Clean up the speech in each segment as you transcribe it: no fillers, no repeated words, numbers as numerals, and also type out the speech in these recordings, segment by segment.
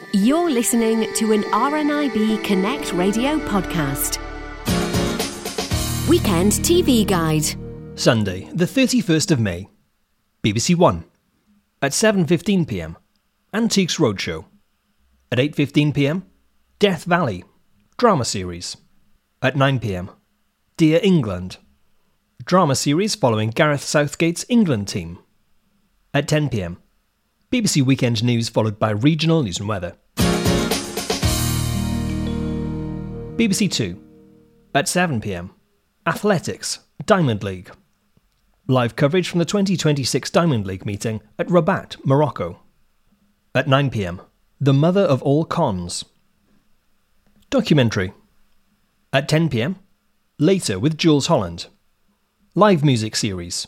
You're listening to an RNIB Connect Radio podcast. Weekend TV Guide. Sunday, the 31st of May. BBC One. At 7:15pm, Antiques Roadshow. At 8:15pm, Death Valley, drama series. At 9pm, Dear England, drama series following Gareth Southgate's England team. At 10pm, BBC Weekend News followed by regional news and weather. BBC Two. At 7pm, Athletics, Diamond League. Live coverage from the 2026 Diamond League meeting at Rabat, Morocco. At 9pm, The Mother of All Cons. Documentary. At 10pm, Later with Jules Holland. Live music series.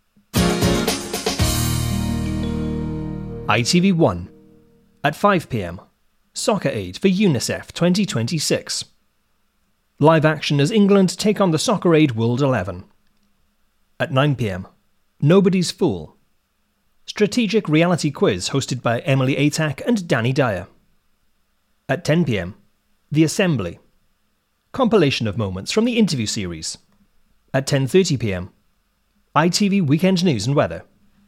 ITV1. At 5pm, Soccer Aid for UNICEF 2026. Live action as England take on the Soccer Aid World 11. At 9pm, Nobody's Fool. Strategic reality quiz hosted by Emily Atack and Danny Dyer. At 10pm, The Assembly. Compilation of moments from the interview series. At 10:30pm, ITV Weekend News and Weather.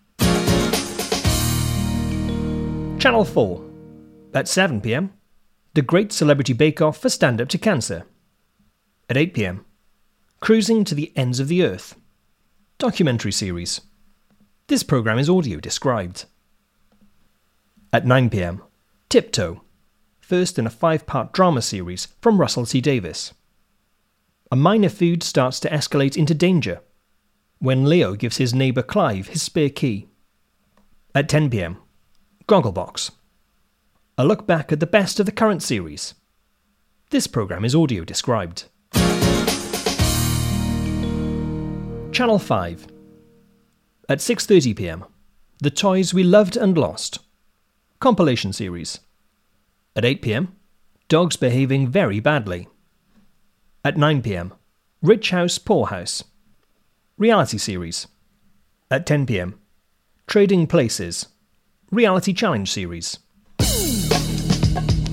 Channel 4. At 7pm, The Great Celebrity Bake Off for Stand Up to Cancer. At 8pm, Cruising to the Ends of the Earth. Documentary series. This programme is audio described. At 9pm, Tiptoe. First in a 5-part drama series from Russell T Davies. A minor feud starts to escalate into danger when Leo gives his neighbour Clive his spare key. At 10pm, Gogglebox. A look back at the best of the current series. This programme is audio described. Channel 5. At 6:30pm, The Toys We Loved and Lost. Compilation series. At 8pm, Dogs Behaving Very Badly. At 9pm, Rich House Poor House. Reality series. At 10pm, Trading Places. Reality challenge series.